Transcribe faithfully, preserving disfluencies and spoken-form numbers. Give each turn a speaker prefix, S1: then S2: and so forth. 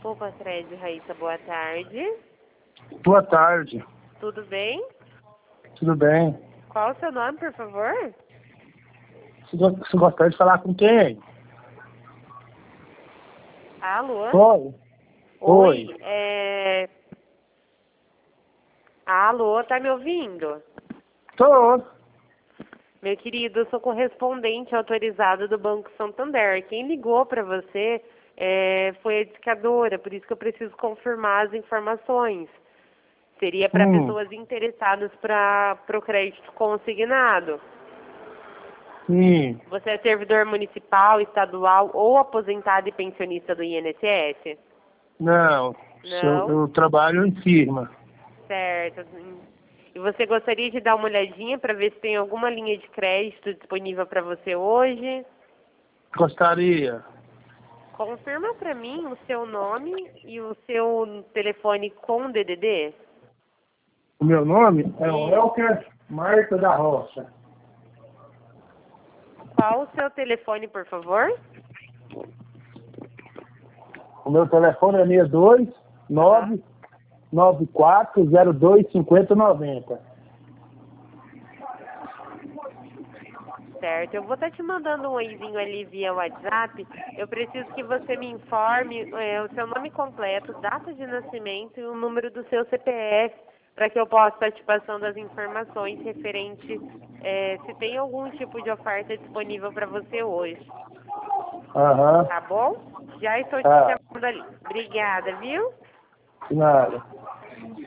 S1: Opa, Fred, Raíssa, boa tarde.
S2: Boa tarde.
S1: Tudo bem?
S2: Tudo bem?
S1: Qual o seu nome, por favor?
S2: Você go- você gostaria de falar com quem?
S1: Alô?
S2: Oi.
S1: Oi, é... Alô, tá me ouvindo?
S2: Tô.
S1: Meu querido, eu sou correspondente autorizado do Banco Santander. Quem ligou para você é, foi a indicadora, por isso que eu preciso confirmar as informações. Seria para
S2: Hum.
S1: pessoas interessadas para o crédito consignado.
S2: Sim.
S1: Você é servidor municipal, estadual ou aposentado e pensionista do I N S S?
S2: Não.
S1: Não?
S2: Eu, eu trabalho em firma.
S1: Certo. E você gostaria de dar uma olhadinha para ver se tem alguma linha de crédito disponível para você hoje?
S2: Gostaria.
S1: Confirma para mim o seu nome e o seu telefone com D D D.
S2: O meu nome é o
S1: Isso.
S2: Elker Marta da Rocha.
S1: Qual o seu telefone, por favor?
S2: O meu telefone é seis dois nove nove quatro zero dois cinco zero nove zero.
S1: Certo. Eu vou estar te mandando um oizinho ali via WhatsApp. Eu preciso que você me informe é, o seu nome completo, data de nascimento e o número do seu C P F, para que eu possa estar te passando as informações referente é, se tem algum tipo de oferta disponível para você hoje.
S2: Aham.
S1: Tá bom? Já estou te
S2: Tá.
S1: chamando ali. Obrigada, viu?
S2: De nada.